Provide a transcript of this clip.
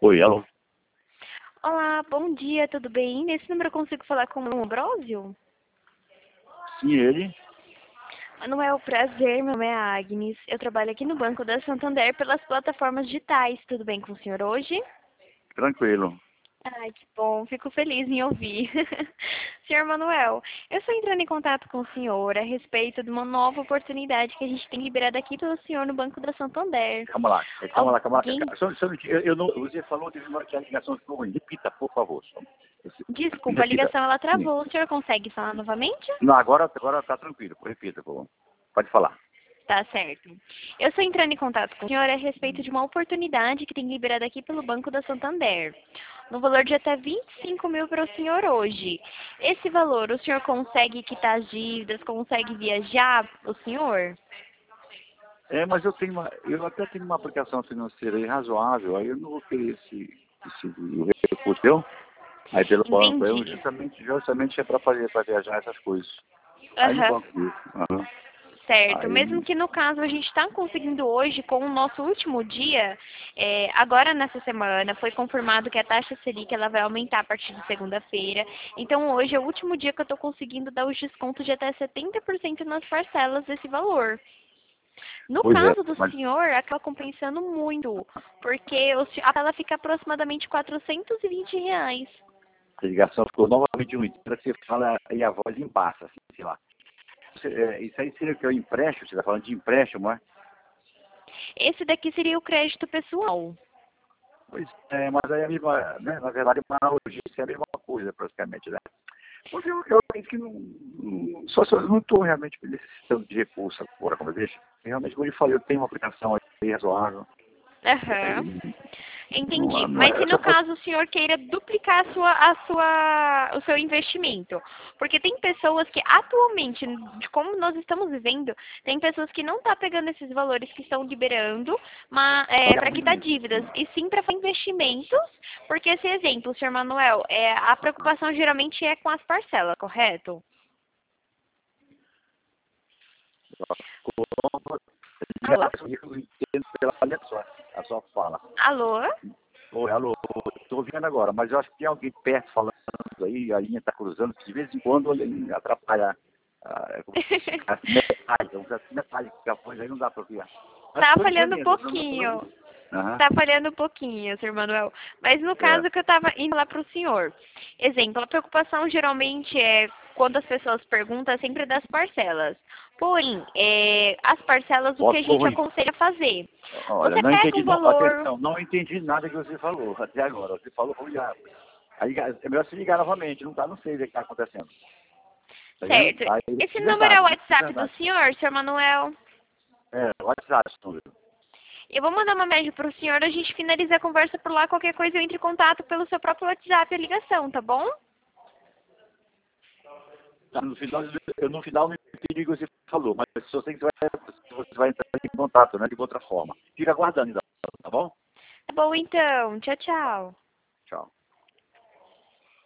Oi, alô? Olá, bom dia, tudo bem? Nesse número eu consigo falar com o Ambrósio? Sim, ele? Manuel, prazer, meu nome é Agnes. Eu trabalho aqui no Banco da Santander pelas plataformas digitais. Tudo bem com o senhor hoje? Tranquilo. Ai, que bom, fico feliz em ouvir. Senhor Manuel, eu estou entrando em contato com o senhor a respeito de uma nova oportunidade que a gente tem liberado aqui pelo senhor no Banco da Santander. Calma lá, calma lá. Alguém... Só um minutinho. Eu não, você falou que a ligação ficou ruim. Repita, por favor. Desculpa, a Repita. ligação ela Sim. travou. O senhor consegue falar novamente? Não, agora tá tranquilo. Repita, por favor. Pode falar. Tá certo. Eu estou entrando em contato com o senhor a respeito de uma oportunidade que tem liberado aqui pelo Banco da Santander, no valor de até 25 mil para o senhor hoje. Esse valor, o senhor consegue quitar as dívidas, consegue viajar, o senhor? Mas eu até tenho uma aplicação financeira aí razoável, aí eu não vou querer esse recurso teu, aí pelo banco, aí Entendi. justamente é para viajar essas coisas. Aí no Aham. banco isso. Aham. Certo, mesmo Aí, que no caso a gente está conseguindo hoje, com o nosso último dia, agora nessa semana foi confirmado que a taxa Selic ela vai aumentar a partir de segunda-feira. Então hoje é o último dia que eu estou conseguindo dar os descontos de até 70% nas parcelas desse valor. No pois é, caso do mas senhor, acaba compensando muito, porque a tela fica aproximadamente R$ 420. a ligação ficou novamente ruim. Você fala e a voz embaça, assim, sei lá. Isso aí seria o que? O empréstimo? Você está falando de empréstimo, é? Esse daqui seria o crédito pessoal. Pois é, mas aí a mesma, né? Na verdade, uma analogia, isso é a mesma coisa, praticamente, né? Porque eu penso que só se eu não estou realmente necessitando de recurso agora, como eu disse. Realmente, como eu falei, eu tenho uma aplicação aí razoável. Aham. Aí, Entendi. não Mas é, se só no fosse, caso o senhor queira duplicar o seu investimento, porque tem pessoas que atualmente, de como nós estamos vivendo, tem pessoas que não estão pegando esses valores que estão liberando para quitar dívidas, e sim para investimentos, porque esse exemplo, senhor Manuel, a preocupação geralmente é com as parcelas, correto? Alô? eu entendo pela a sua fala. Alô? Oi, alô, estou ouvindo agora, mas eu acho que tem alguém perto falando aí, a linha está cruzando, de vez em quando ele atrapalha as metálicas, a voz aí não dá para ouvir. Mas Tá estou falhando um entendendo, eu não pouquinho. ouvindo. Aham, Tá falhando um pouquinho, Sr. Manuel. Mas no caso que eu estava indo lá para o senhor. Exemplo, a preocupação geralmente é, quando as pessoas perguntam, é sempre das parcelas. Porém, as parcelas, o que voz a ficou gente ruim. aconselha a fazer? Olha, Você não pega entendi, um não, valor. atenção, não entendi nada que você falou até agora. Você falou ruim, aí é melhor se ligar novamente, não sei o que está acontecendo. Tá vendo? Certo. Aí, Esse de número é o verdade, de WhatsApp do verdade. senhor, Sr. Manuel? WhatsApp, número. Eu vou mandar uma mensagem para o senhor, a gente finaliza a conversa por lá, qualquer coisa eu entre em contato pelo seu próprio WhatsApp a ligação, tá bom? Tá, no final não entendi o que você falou, mas só sei que você vai entrar em contato, né, de outra forma. Fica aguardando, então, tá bom? Tá bom então, tchau, tchau. Tchau.